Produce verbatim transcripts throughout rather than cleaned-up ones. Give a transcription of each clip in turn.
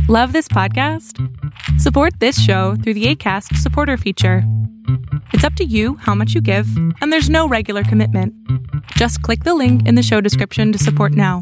Love this podcast? Support this show through the Acast supporter feature. It's up to you how much you give, and there's no regular commitment. Just click the link in the show description to support now.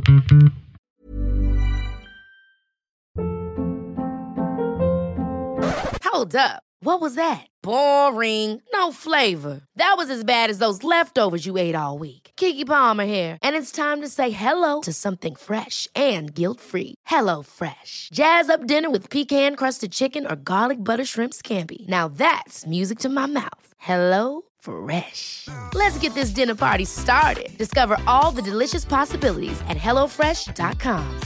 Hold up. What was that? Boring. No flavor. That was as bad as those leftovers you ate all week. Keke Palmer here, and it's time to say hello to something fresh and guilt-free. Hello Fresh. Jazz up dinner with pecan-crusted chicken or garlic butter shrimp scampi. Now that's music to my mouth. Hello Fresh. Let's get this dinner party started. Discover all the delicious possibilities at hello fresh dot com.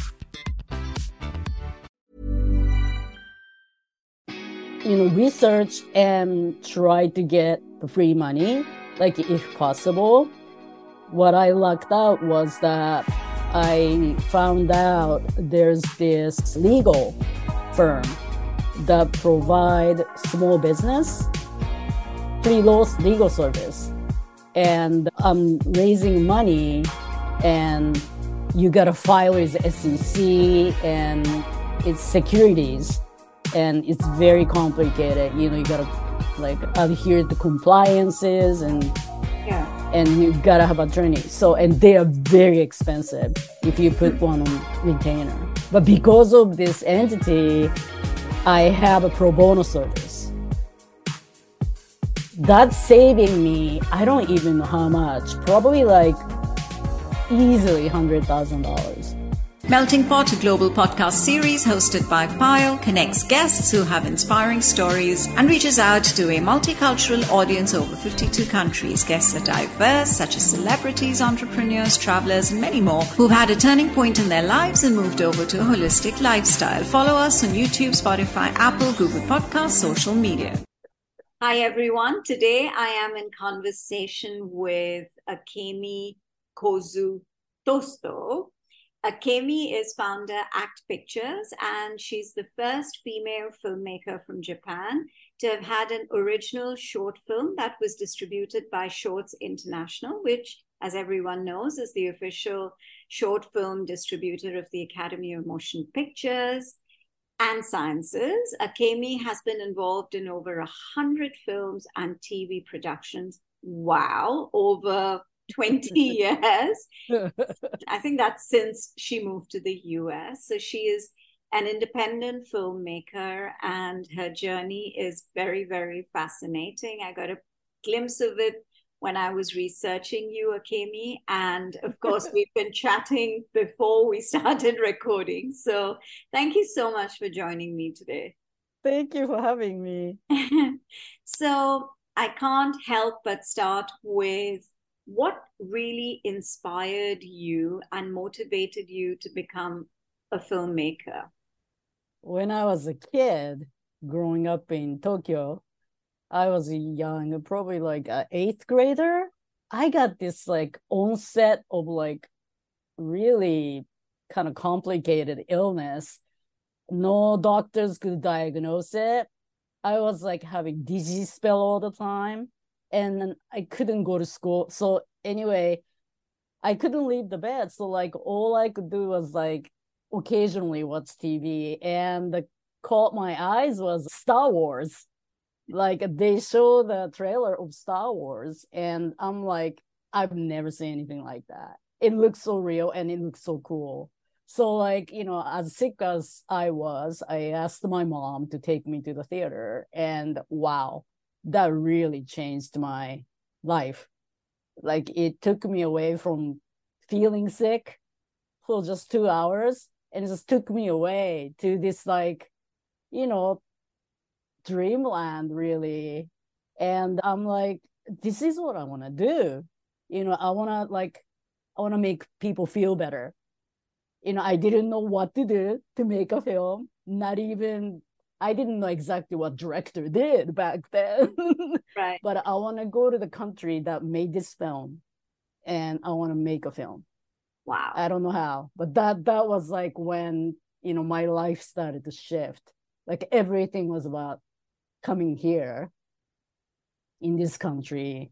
You know, research and try to get the free money, like if possible. What I lucked out was that I found out there's this legal firm that provide small business free law legal service. And I'm raising money, and you gotta file with the S E C, and it's securities. And it's very complicated. You know, you gotta like adhere to compliances, and yeah. and you gotta have attorney. So, and they are very expensive if you put one on retainer. But because of this entity, I have a pro bono service. That's saving me, I don't even know how much, probably like easily one hundred thousand dollars. Melting Pot, a global podcast series hosted by Payal, connects guests who have inspiring stories and reaches out to a multicultural audience over fifty-two countries. Guests are diverse, such as celebrities, entrepreneurs, travelers, and many more who've had a turning point in their lives and moved over to a holistic lifestyle. Follow us on YouTube, Spotify, Apple, Google Podcasts, social media. Hi, everyone. Today I am in conversation with Akemi Kozu Tosto. Akemi is founder Act Pictures, and she's the first female filmmaker from Japan to have had an original short film that was distributed by Shorts International, which, as everyone knows, is the official short film distributor of the Academy of Motion Pictures and Sciences. Akemi has been involved in over one hundred films and T V productions. Wow, over twenty years. I think that's since she moved to the U S. So she is an independent filmmaker, and her journey is very, very fascinating. I got a glimpse of it when I was researching you, Akemi. And of course, we've been chatting before we started recording. So thank you so much for joining me today. Thank you for having me. So I can't help but start with what really inspired you and motivated you to become a filmmaker? When I was a kid, growing up in Tokyo, I was young, probably like an eighth grader. I got this like onset of like really kind of complicated illness. No doctors could diagnose it. I was like having dizzy spell all the time. And I couldn't go to school. So anyway, I couldn't leave the bed. So like all I could do was like occasionally watch T V. And the caught my eyes was Star Wars. Like they show the trailer of Star Wars. And I'm like, I've never seen anything like that. It looks so real and it looks so cool. So like, you know, as sick as I was, I asked my mom to take me to the theater. And wow. That really changed my life. Like it took me away from feeling sick for just two hours, and it just took me away to this like, you know, dreamland really. And I'm like, this is what I want to do. You know, I want to like, I want to make people feel better. You know, I didn't know what to do to make a film, not even I didn't know exactly what director did back then. Right. But I want to go to the country that made this film, and I want to make a film. Wow. I don't know how, but that that was like when, you know, my life started to shift. Like everything was about coming here in this country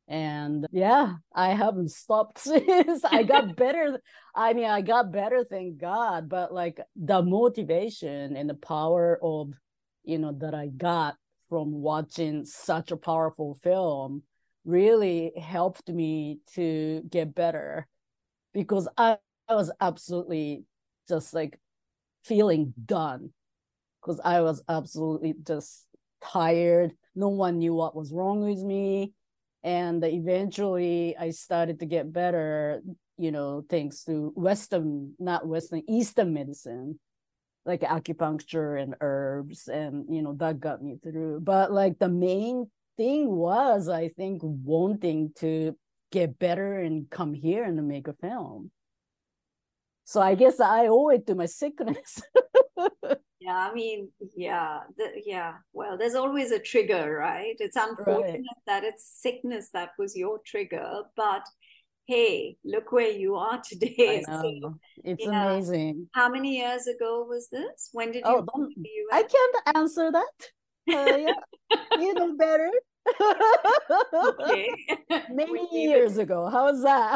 And yeah, I haven't stopped since. I got better. I mean, I got better, thank God. But like the motivation and the power of, you know, that I got from watching such a powerful film really helped me to get better, because I, I was absolutely just like feeling done, because I was absolutely just tired. No one knew what was wrong with me. And eventually I started to get better, you know, thanks to Western, not Western, Eastern medicine, like acupuncture and herbs. And, you know, that got me through. But like the main thing was, I think, wanting to get better and come here and make a film. So I guess I owe it to my sickness. Yeah, I mean, yeah, the, yeah. Well, there's always a trigger, right? It's unfortunate Right. that it's sickness that was your trigger, but hey, look where you are I today. So, know. It's yeah. amazing. How many years ago was this? When did you Oh, move don't, to the I U S? can't answer that. Uh, yeah, you know better. Okay. We Many leave it. years ago. How's that?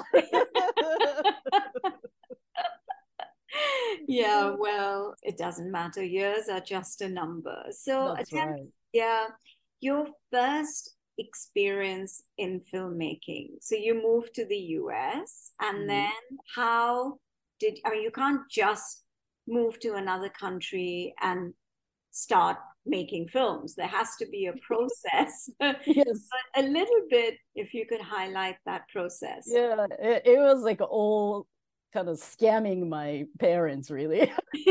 Yeah, well, it doesn't matter. Years are just a number. So, That's attempt, right. yeah, your first experience in filmmaking. So you moved to the U S, and Mhm. then how did, I mean, you can't just move to another country and start making films. There has to be a process. But Yes. a little bit, if you could highlight that process. Yeah, it, it was like all kind of scamming my parents, really.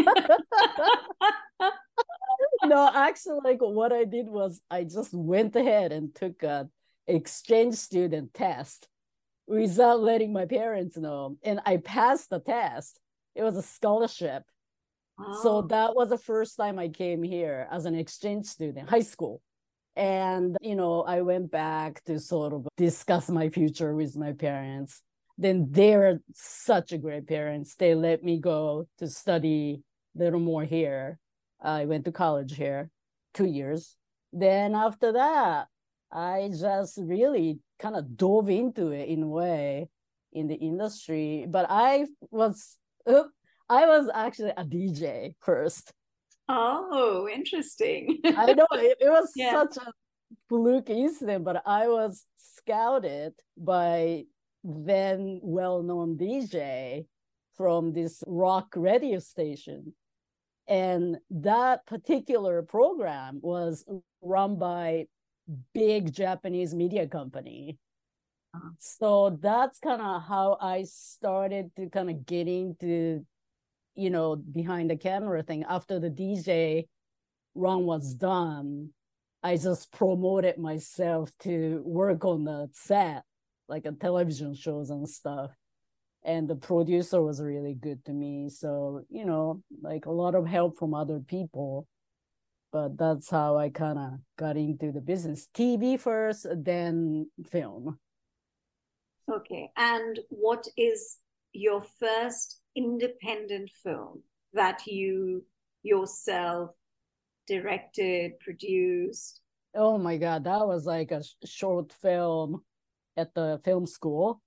No, actually, like what I did was I just went ahead and took a exchange student test without letting my parents know. And I passed the test. It was a scholarship. So Oh, that was the first time I came here as an exchange student, high school. And, you know, I went back to sort of discuss my future with my parents. Then they're such a great parents. They let me go to study a little more here. I went to college here, two years. Then after that, I just really kind of dove into it in a way in the industry. But I was, I was actually a D J first. oh, interesting. I know it, it was Yeah. such a fluke incident, but I was scouted by then well-known D J from this rock radio station. And that particular program was run by big Japanese media company. Uh-huh. So that's kind of how I started to kind of get into, you know, behind the camera thing. After the D J run was done, I just promoted myself to work on the set, like a television shows and stuff. And the producer was really good to me. So, you know, like a lot of help from other people. But that's how I kind of got into the business. T V first, then film. Okay. And what is your first independent film that you yourself directed, produced? Oh my God, that was like a short film at the film school.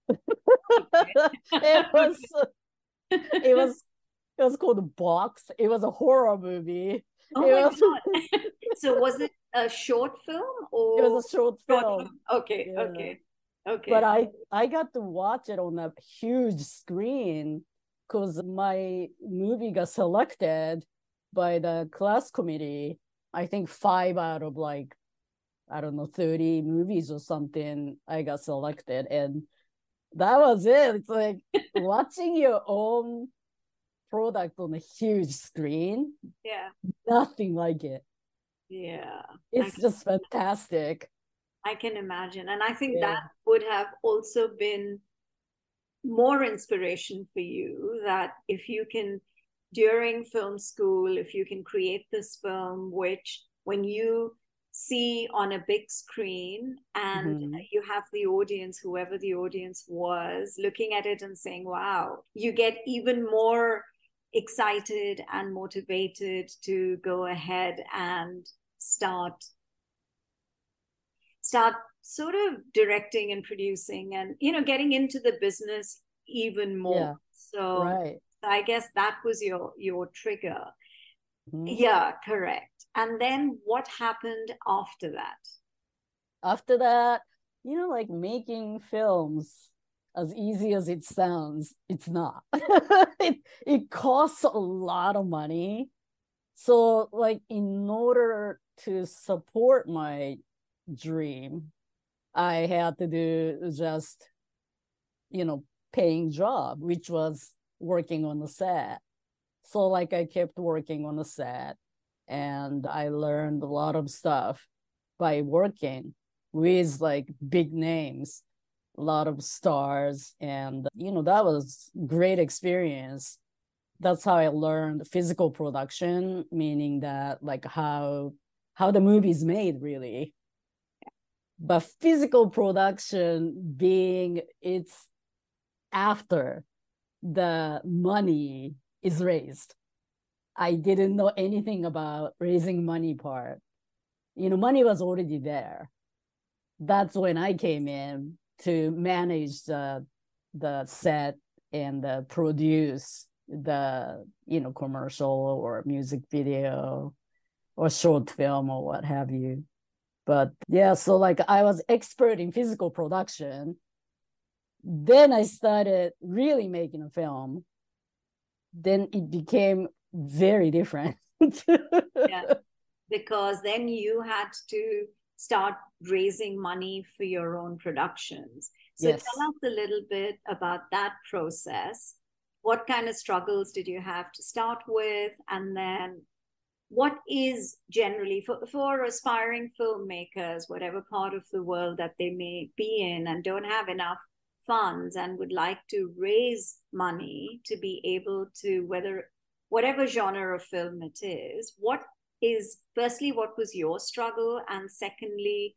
it was it was it was called Box. It was a horror movie. Oh It my was God. So was it a short film it was or a short short film. film? Okay, Yeah. okay, okay. But I I got to watch it on a huge screen because my movie got selected by the class committee. I think five out of like, I don't know, thirty movies or something. I got selected, and that was it. It's like watching your own product on a huge screen, Yeah, nothing like it. yeah. I It's just fantastic. I can imagine. And I think Yeah. that would have also been more inspiration for you, that if you can, during film school, if you can create this film, which when you see on a big screen and Mhm. you have the audience, whoever the audience was, looking at it and saying, wow, you get even more excited and motivated to go ahead and start start sort of directing and producing and, you know, getting into the business even more. Yeah, So right. I guess that was your your trigger. Mhm. Yeah, correct. And then what happened after that? After that, you know, like making films, as easy as it sounds, it's not. it, it costs a lot of money. So, like, in order to support my dream, I had to do just, you know, paying job, which was working on the set. So, like, I kept working on the set and I learned a lot of stuff by working with like big names, a lot of stars. And, you know, that was great experience. That's how I learned physical production, meaning that like how how the movie is made, really. But physical production being it's after the money is raised. I didn't know anything about raising money part. You know, money was already there. That's when I came in to manage the the set and the produce the, you know, commercial or music video or short film or what have you. But yeah, so like I was expert in physical production. Then I started really making a film. Then it became very different. Yeah, because then you had to start raising money for your own productions. So Yes. tell us a little bit about that process. What kind of struggles did you have to start with? And then what is generally for, for aspiring filmmakers, whatever part of the world that they may be in and don't have enough funds and would like to raise money to be able to, whether whatever genre of film it is, what is, firstly, what was your struggle? And secondly,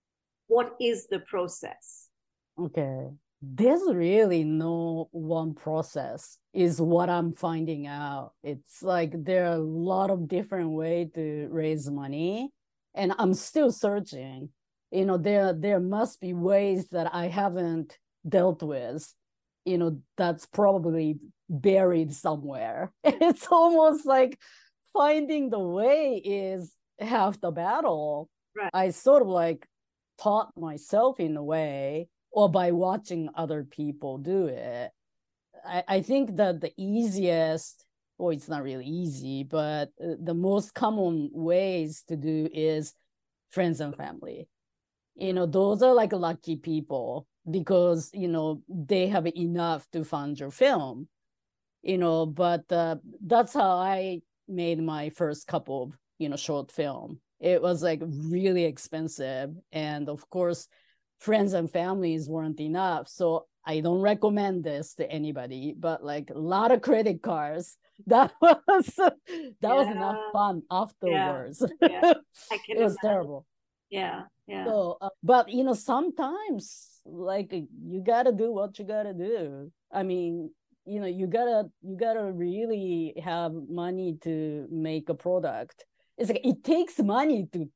what is the process? Okay. There's really no one process, is what I'm finding out. It's like there are a lot of different ways to raise money, and I'm still searching. You know, there there must be ways that I haven't dealt with, you know, that's probably buried somewhere. It's almost like finding the way is half the battle. Right. I sort of like taught myself in a way, or by watching other people do it. I, I think that the easiest, or it's not really easy, but the most common ways to do is friends and family. You know, those are like lucky people because, you know, they have enough to fund your film, you know, but uh, that's how I made my first couple of, you know, short film. It was like really expensive. And of course, friends and families weren't enough. So I don't recommend this to anybody, but like a lot of credit cards. That was that Yeah. was enough fun afterwards. Yeah. Yeah. I can It was imagine. terrible. Yeah. Yeah. So, uh, but you know, sometimes like you gotta do what you gotta do. I mean, you know, you gotta you gotta really have money to make a product. It's like it takes money to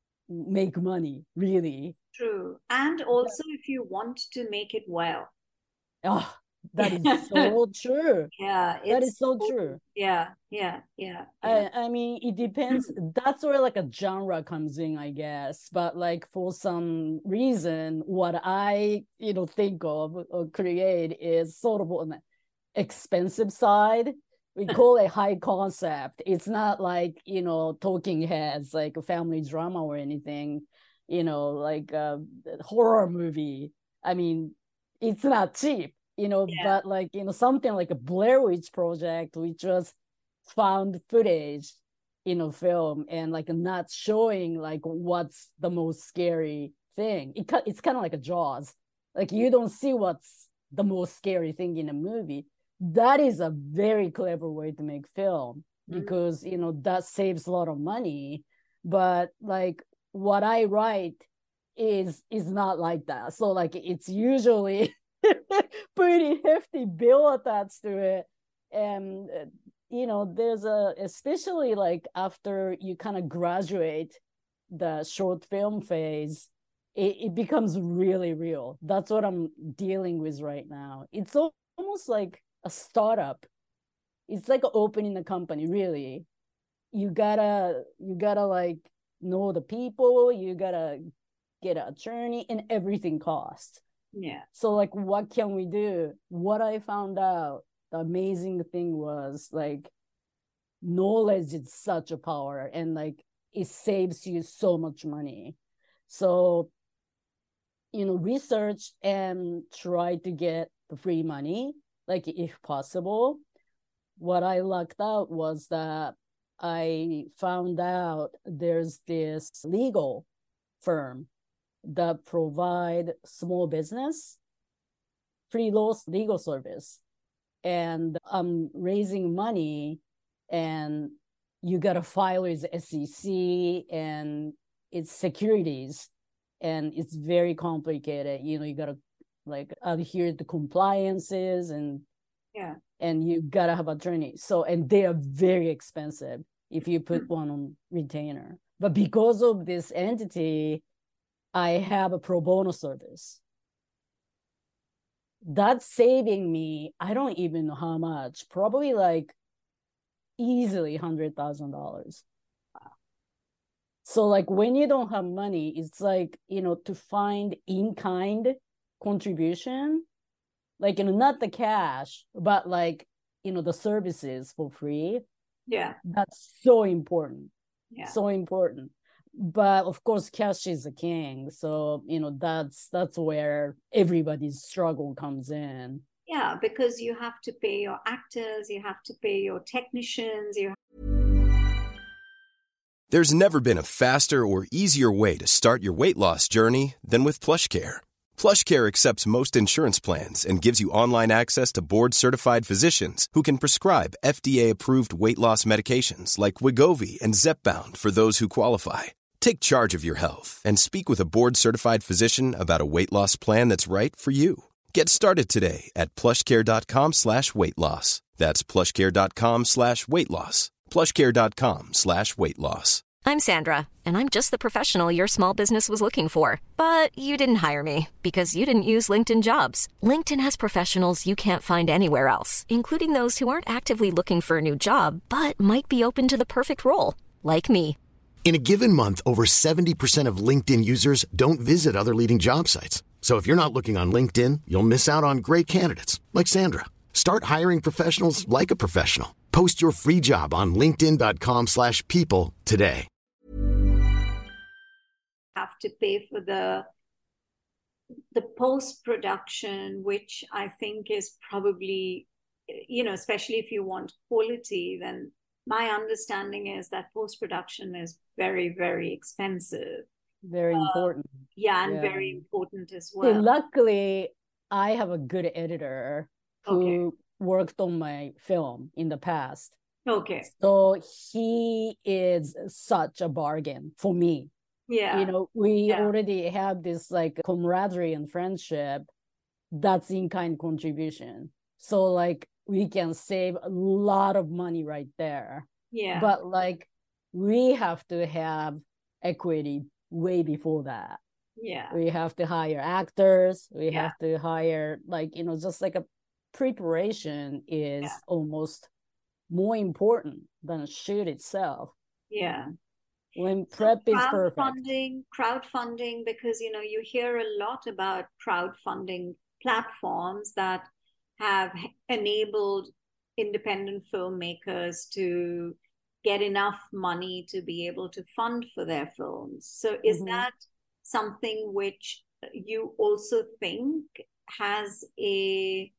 make money, really. True. And also if you want to make it well. Oh, that is so true. Yeah, That it's is so true. Yeah, yeah, yeah, yeah. I, I mean, it depends. That's where like a genre comes in, I guess. But like for some reason, what I, you know, think of or create is sort of on the expensive side. We call it high concept. It's not like, you know, talking heads, like a family drama or anything, you know, like a horror movie. I mean, it's not cheap, you know, Yeah. but like, you know, something like a Blair Witch Project, which was found footage, you know, film and like not showing like what's the most scary thing. It, it's kind of like a Jaws. Like you don't see what's the most scary thing in a movie. That is a very clever way to make film because, mm-hmm. you know, that saves a lot of money. But like what I write is is not like that. So like it's usually pretty hefty bill attached to it. And you know, there's a, especially like after you kind of graduate the short film phase, it, it becomes really real. That's what I'm dealing with right now. It's al- almost like a startup. It's like opening a company, really. You gotta, you gotta like know the people, you gotta get an attorney, and everything costs. Yeah. So like, what can we do? What I found out, the amazing thing was like, knowledge is such a power, and like it saves you so much money. So, you know, research and try to get the free money, like if possible. What I lucked out was that I found out there's this legal firm that provide small business free law legal service, and I'm raising money, and you gotta file with S E C, and it's securities, and it's very complicated. You know, you gotta like adhere to compliances, and yeah, and you gotta have attorney. So, and they are very expensive if you put mm-hmm. one on retainer. But because of this entity, I have a pro bono service. That's saving me, I don't even know how much, probably like easily one hundred thousand dollars. Wow. So like when you don't have money, it's like, you know, to find in-kind contribution, like, you know, not the cash, but like, you know, the services for free. Yeah. That's so important. Yeah. So important. But of course, cash is the king. So, you know, that's that's where everybody's struggle comes in. Yeah, because you have to pay your actors, you have to pay your technicians. You. There's never been a faster or easier way to start your weight loss journey than with PlushCare. PlushCare accepts most insurance plans and gives you online access to board-certified physicians who can prescribe F D A-approved weight loss medications like Wegovy and Zepbound for those who qualify. Take charge of your health and speak with a board-certified physician about a weight loss plan that's right for you. Get started today at plushcare.com slash weight loss. That's plushcare.com slash weight loss. plushcare.com slash weight loss. I'm Sandra, and I'm just the professional your small business was looking for. But you didn't hire me because you didn't use LinkedIn Jobs. LinkedIn has professionals you can't find anywhere else, including those who aren't actively looking for a new job, but might be open to the perfect role, like me. In a given month, over seventy percent of LinkedIn users don't visit other leading job sites. So if you're not looking on LinkedIn, you'll miss out on great candidates like Sandra. Start hiring professionals like a professional. Post your free job on linkedin.com slash people today. Have to pay for the the post-production, which I think is probably, you know, especially if you want quality, then my understanding is that post-production is very, very expensive. Very important. Uh, yeah, and yeah. very important as well. See, luckily, I have a good editor who okay. worked on my film in the past. Okay. So he is such a bargain for me. Yeah. You know, we yeah. already have this like camaraderie and friendship that's in-kind contribution. So like we can save a lot of money right there. Yeah. But like we have to have equity way before that. Yeah. We have to hire actors. We yeah. have to hire like, you know, just like a preparation is yeah. almost more important than a shoot itself. Yeah. When prep so is perfect. Crowdfunding, crowdfunding, because, you know, you hear a lot about crowdfunding platforms that have enabled independent filmmakers to get enough money to be able to fund for their films. So is mm-hmm. that something which you also think has a,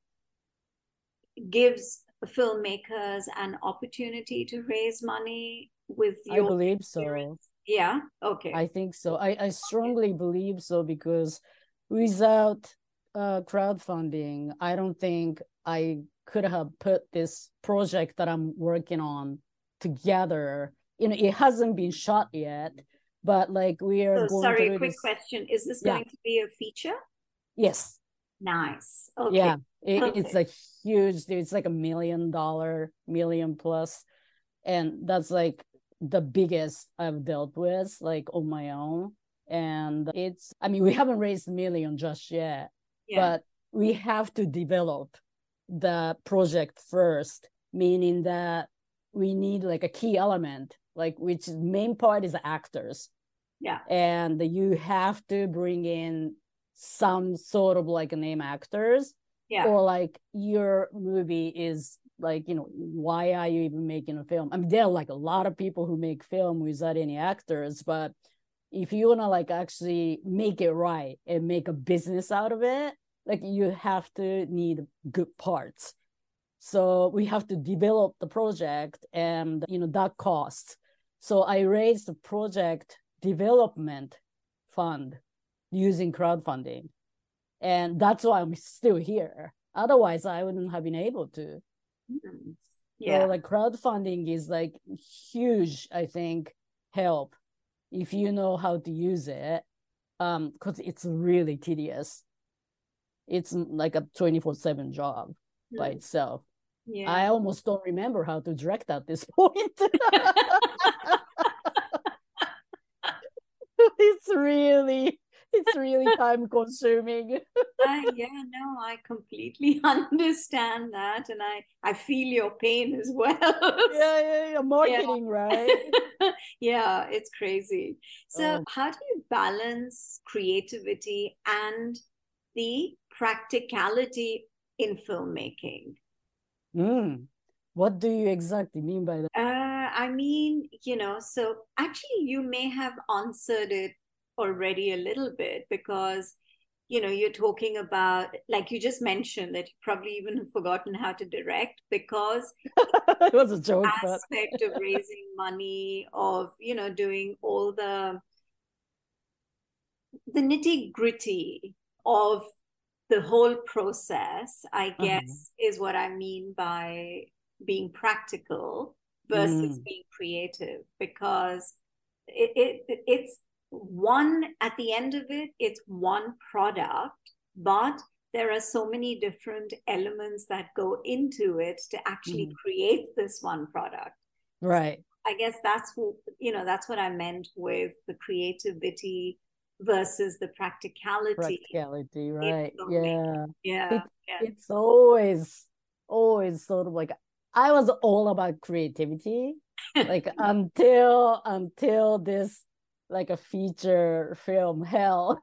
gives filmmakers an opportunity to raise money with your I believe experience? so. Yeah, okay. I think so. I, I strongly okay. believe so, because without uh, crowdfunding, I don't think I could have put this project that I'm working on together. You know, it hasn't been shot yet, but like we are so, going sorry, through quick this... question. Is this yeah. going to be a feature? Yes. Nice. Okay. Yeah, it, okay. it's a huge, it's like a million dollar, million plus. And that's like the biggest I've dealt with, like on my own. And it's, I mean, we haven't raised a million just yet, yeah. but we have to develop the project first, meaning that we need like a key element, like which main part is actors. Yeah. And you have to bring in some sort of like name actors. Yeah. Or like your movie is like, you know, why are you even making a film? I mean, there are like a lot of people who make film without any actors, but if you want to like actually make it right and make a business out of it, like you have to need good parts. So we have to develop the project, and, you know, that costs. So I raised the project development fund using crowdfunding. And that's why I'm still here. Otherwise, I wouldn't have been able to. Mm-hmm. Yeah. So like crowdfunding is like huge, I think, help if you know how to use it, um, because it's really tedious. It's like a twenty-four seven job mm-hmm. by itself. Yeah. I almost don't remember how to direct at this point. It's really, it's really time consuming. uh, yeah, no, I completely understand that. And I, I feel your pain as well. Yeah, yeah, yeah. Marketing, yeah. Right? Yeah, it's crazy. So oh. how do you balance creativity and the practicality in filmmaking? Mm. What do you exactly mean by that? Uh, I mean, you know, so actually you may have answered it already a little bit, because, you know, you're talking about, like you just mentioned, that you probably even have forgotten how to direct, because it was a joke, aspect but... of raising money, of, you know, doing all the the nitty gritty of the whole process, I guess, uh-huh. is what I mean by being practical versus mm. being creative, because it, it it's one, at the end of it, it's one product, but there are so many different elements that go into it to actually mm. create this one product. Right. So I guess that's what, you know, that's what I meant with the creativity versus the practicality. Practicality, right. Yeah. Yeah. It, yeah. It's always, always sort of like, I was all about creativity, like until, until this, like a feature film hell.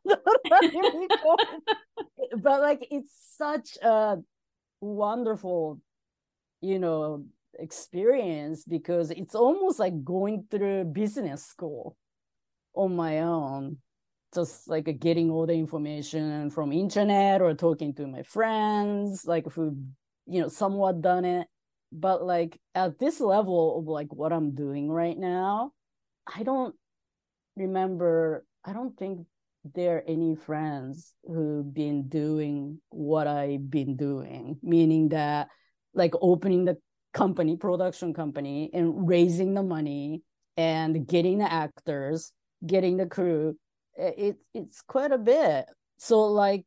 But like, it's such a wonderful, you know, experience, because it's almost like going through business school on my own. Just like getting all the information from internet or talking to my friends, like who, you know, somewhat done it. But like at this level of like what I'm doing right now, I don't remember, I don't think there are any friends who've been doing what I've been doing, meaning that like opening the company, production company, and raising the money and getting the actors, getting the crew. It, it's quite a bit. So like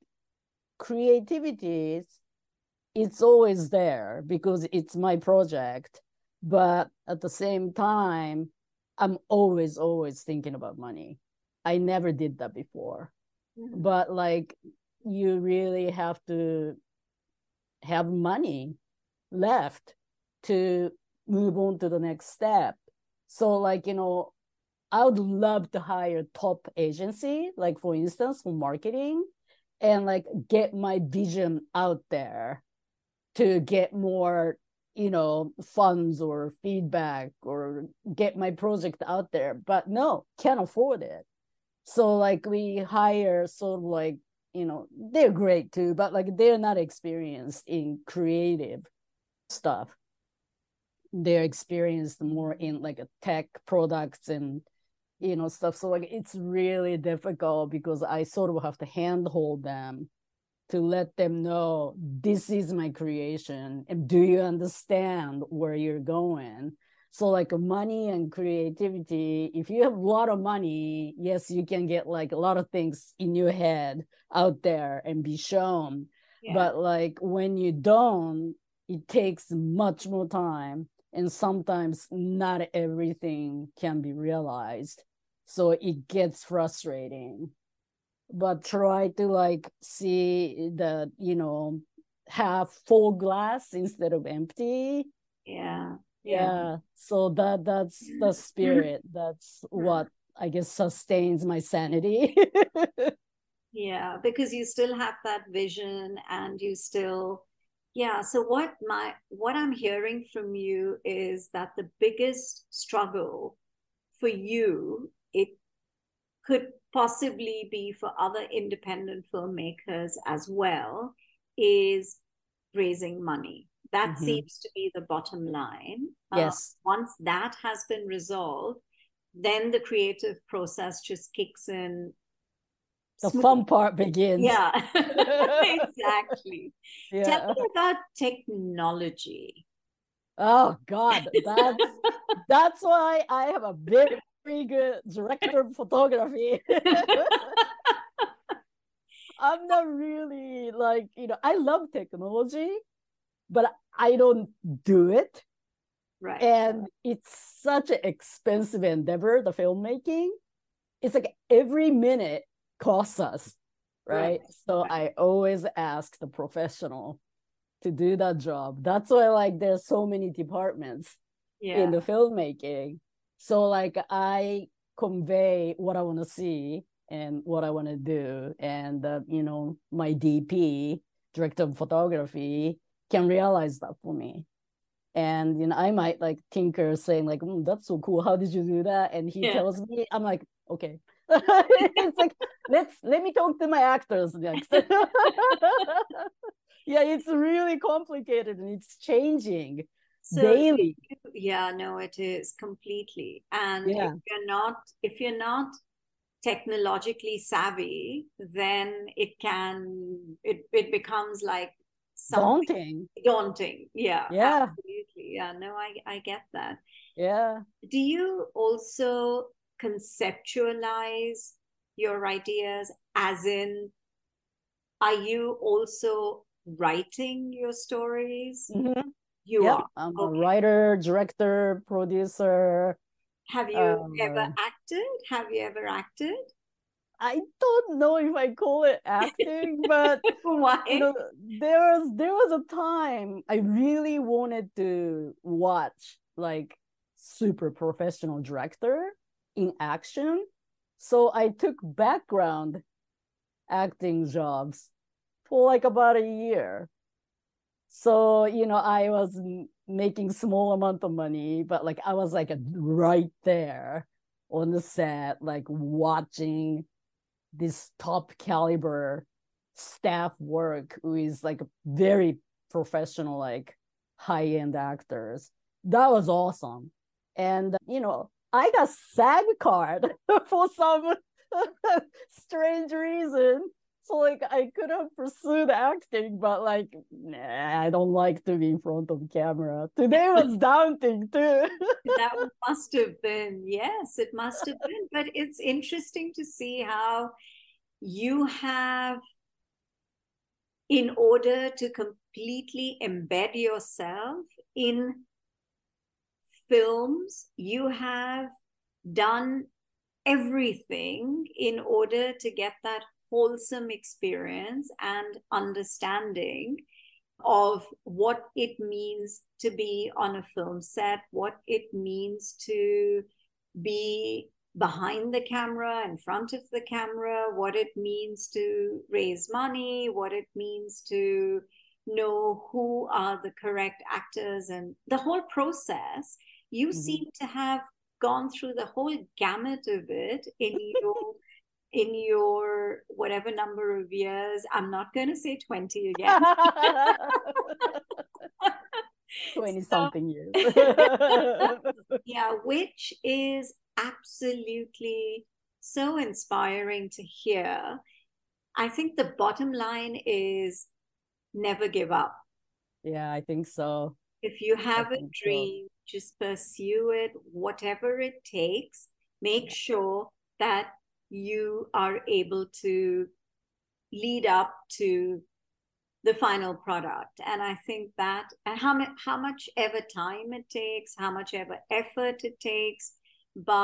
creativity is, it's always there because it's my project. But at the same time, I'm always, always thinking about money. I never did that before. Mm-hmm. But like, you really have to have money left to move on to the next step. So like, you know, I would love to hire top agency, like for instance, for marketing, and like get my vision out there to get more, you know, funds or feedback or get my project out there. But no, can't afford it. So like we hire sort of like, you know, they're great too, but like they're not experienced in creative stuff. They're experienced more in like a tech products and, you know, stuff. So like it's really difficult because I sort of have to handhold them to let them know this is my creation and do you understand where you're going. So like money and creativity, if you have a lot of money, yes, you can get like a lot of things in your head out there and be shown. Yeah. But like when you don't, it takes much more time, and sometimes not everything can be realized. So it gets frustrating. But try to like see the, you know, half full glass instead of empty. Yeah. Yeah. So that that's the spirit. That's what I guess sustains my sanity. Yeah, because you still have that vision and you still, yeah. So what my what I'm hearing from you is that the biggest struggle for you, it could possibly be for other independent filmmakers as well, is raising money. That Mhm. seems to be the bottom line. Yes. Uh, once that has been resolved, then the creative process just kicks in. The smooth. fun part begins. Yeah, exactly. Yeah. Tell me about technology. Oh God, that's that's why I have a very, very good director of photography. I'm not really like, you know, I love technology, but I don't do it. Right. And it's such an expensive endeavor, the filmmaking. It's like every minute costs us, right? Right. So Right. I always ask the professional to do that job. That's why like there's so many departments Yeah. in the filmmaking. So like I convey what I want to see and what I want to do, and uh, you know, my D P, director of photography, can realize that for me. And you know, I might like tinker, saying like, mm, "That's so cool. How did you do that?" And he Yeah. tells me, I'm like, "Okay." It's like, let's let me talk to my actors next. Yeah, it's really complicated and it's changing So daily. yeah, no, it is completely. And Yeah. if you're not, if you're not technologically savvy, then it can it it becomes like something Daunting. daunting. Yeah, Yeah. absolutely. Yeah, no, I I get that. Yeah. Do you also conceptualize your ideas, as in, are you also writing your stories? Mhm. You Yep. are. I'm a Okay. writer, director, producer. Have you ever Uh, acted? Have you ever acted? I don't know if I call it acting, but you Why? know, there was there was a time I really wanted to watch like super professional director in action. So I took background acting jobs for like about a year. So, you know, I was m- making small amount of money, but like I was like a, right there on the set, like watching this top caliber staff work who is like very professional, like high-end actors. That was awesome. And you know, I got SAG card for some strange reason. So like I could have pursued acting, but like nah, I don't like to be in front of camera. Today was daunting too. That must have been, yes, it must have been. But it's interesting to see how you have, in order to completely embed yourself in films, you have done everything in order to get that wholesome experience and understanding of what it means to be on a film set, what it means to be behind the camera, in front of the camera, what it means to raise money, what it means to know who are the correct actors, and the whole process. You Mhm. seem to have gone through the whole gamut of it in your in your whatever number of years. I'm not going to say twenty again. twenty So, something years. yeah, which is absolutely so inspiring to hear. I think the bottom line is never give up. Yeah, I think so. If you I have a think so. dream, just pursue it, whatever it takes. Make sure that you are able to lead up to the final product. And I think that, and how, how much ever time it takes, how much ever effort it takes, but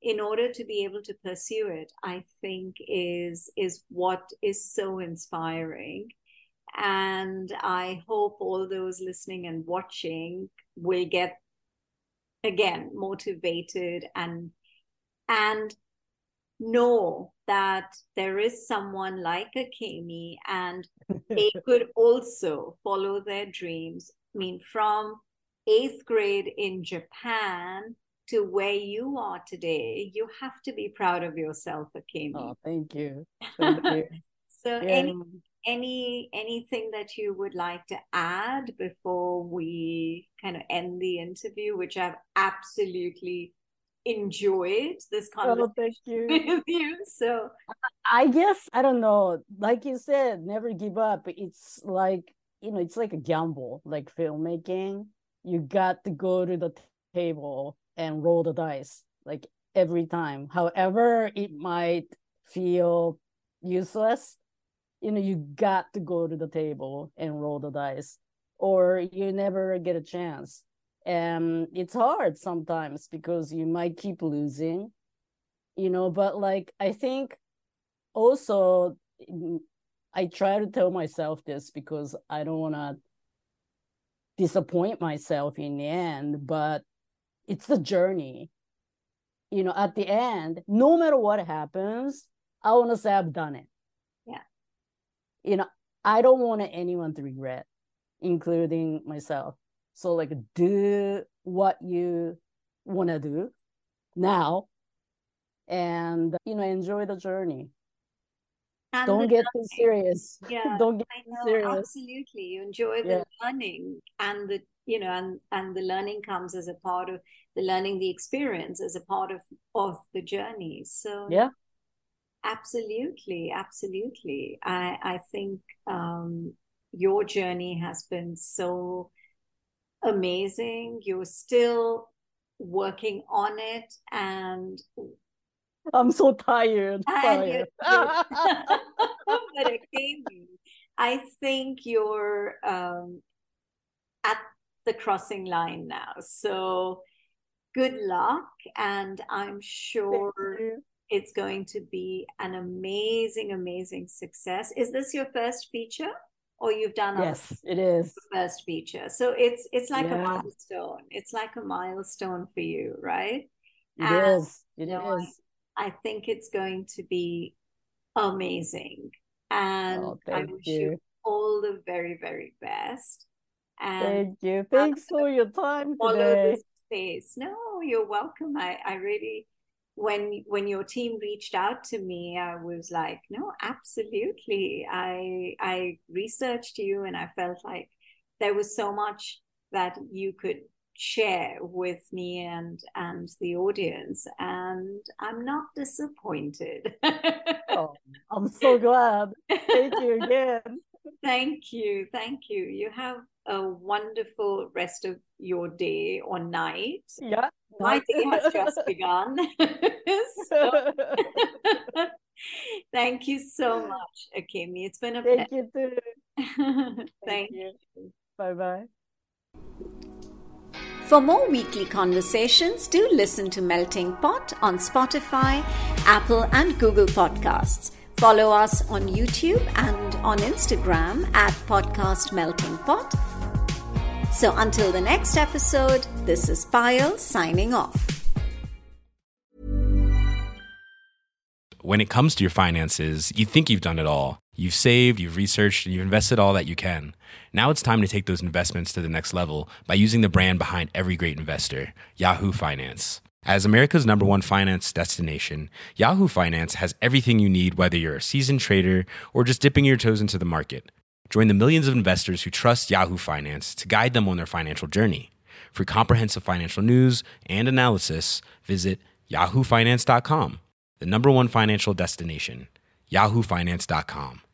in order to be able to pursue it, I think is is what is so inspiring. And I hope all those listening and watching will get, again, motivated and and know that there is someone like Akemi, and they could also follow their dreams. I mean, from eighth grade in Japan to where you are today, you have to be proud of yourself, Akemi. Oh, thank you. Thank you. So Yeah. any any anything that you would like to add before we kind of end the interview, which I've absolutely enjoyed this conversation Oh, thank you. with you. So I guess, I don't know, like you said, never give up. It's like, you know, it's like a gamble, like filmmaking. You got to go to the t- table and roll the dice, like every time. However, it might feel useless, you know, you got to go to the table and roll the dice, or you never get a chance. And it's hard sometimes because you might keep losing, you know, but like, I think also I try to tell myself this because I don't want to disappoint myself in the end, but it's the journey. You know, at the end, no matter what happens, I want to say I've done it. Yeah. You know, I don't want anyone to regret, including myself. So like, do what you want to do now and, you know, enjoy the journey. and Don't the get too learning. serious. Yeah, Don't get I too know, serious. absolutely. You enjoy the Yeah. learning, and the you know, and and the learning comes as a part of the learning, the experience as a part of of the journey. So Yeah. absolutely, absolutely. I I think um, your journey has been so amazing. You're still working on it, and I'm so tired. and you, tired. but Akemi, I think you're um, at the crossing line now. So good luck, and I'm sure Thank you. it's going to be an amazing, amazing success. Is this your first feature, or you've done other Yes, it is. first feature? So it's it's like a Yeah. milestone. It's like a milestone for you, right? It And, is. It you know, is. I think it's going to be amazing. And Oh, I thank wish you you. all the very, very best. And Thank you. Thanks for your time follow today. this space. No, you're welcome. I, I really, when when your team reached out to me, I was like, no, absolutely. I I researched you, and I felt like there was so much that you could share with me and and the audience, and I'm not disappointed. Oh, I'm so glad. Thank you again. Thank you. Thank you. You have a wonderful rest of your day or night. Yeah. My day has just begun. So, thank you so much, Akemi. It's been a Thank pleasure. you too. Thank, Thank you. Bye bye. For more weekly conversations, do listen to Melting Pot on Spotify, Apple, and Google Podcasts. Follow us on YouTube and on Instagram at Podcast Melting Pot. So until the next episode, this is Payal signing off. When it comes to your finances, you think you've done it all. You've saved, you've researched, and you've invested all that you can. Now it's time to take those investments to the next level by using the brand behind every great investor, Yahoo Finance. As America's number one finance destination, Yahoo Finance has everything you need, whether you're a seasoned trader or just dipping your toes into the market. Join the millions of investors who trust Yahoo Finance to guide them on their financial journey. For comprehensive financial news and analysis, visit yahoo finance dot com, the number one financial destination, yahoo finance dot com.